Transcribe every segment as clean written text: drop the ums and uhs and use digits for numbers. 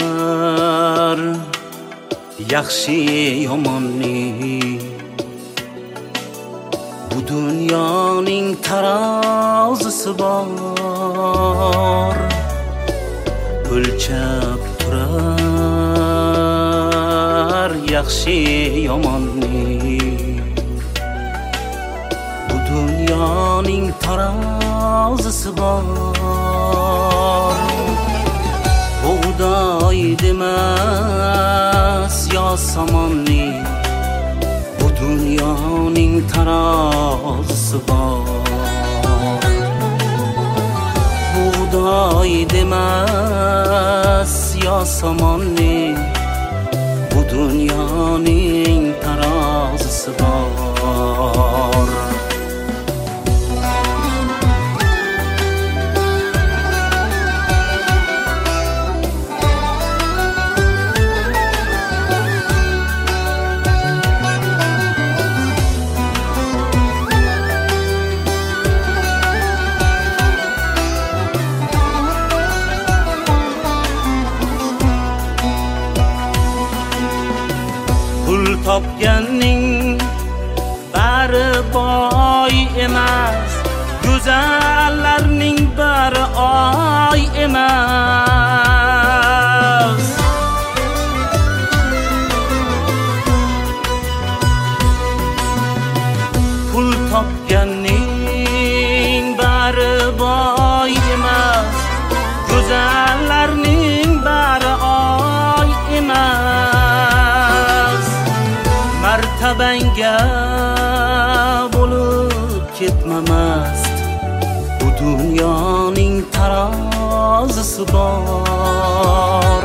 turar yaxshi yomonni. Bu dunyoning tarozisi bor, o'lchab turar yaxshi yomonni. Bu dunyoning tarozisi bor, buğday demas yo somonni. Bu dunyoning tarozisi bor, buğday demas yo somonni. Bu dunyoning tarozisi bor. Topganning bari boy emas, go'zallarning bari oy emas. Pul topganning bari boy emas, go'zallarning bari oy emas. Martabanga bo'lib ketmamast, bu dunyoning tarozisi bor.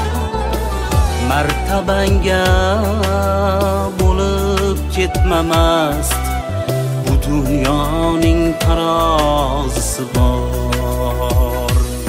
Martabanga bo'lib ketmamast, bu dunyoning tarozisi bor.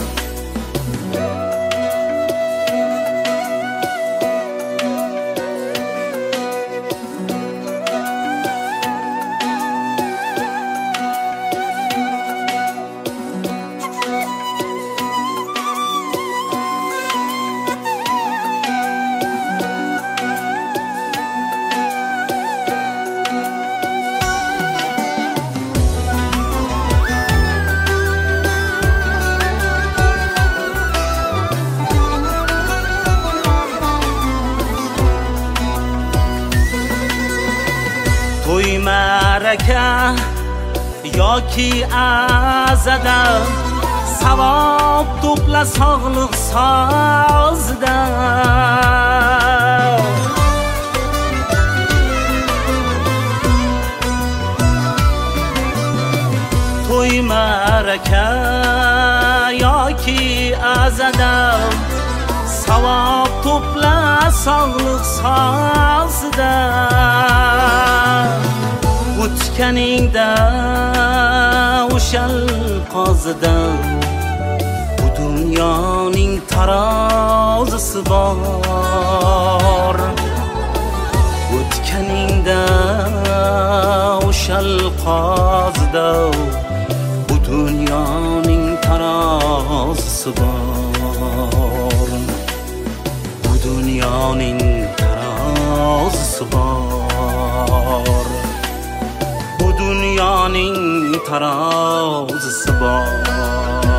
To'y maraka yoki azada, savob to'pla sog'liq sozida. To'y maraka yoki azada, savob to'pla sog'liq sozida. O'tganingda o'shal qozida, bu dunyoning tarozisi bor. O'tganingda o'shal qozida, bu dunyoning tarozisi bor. Bu dunyoning tarozisi bor, bu dunyoning tarozisi bor.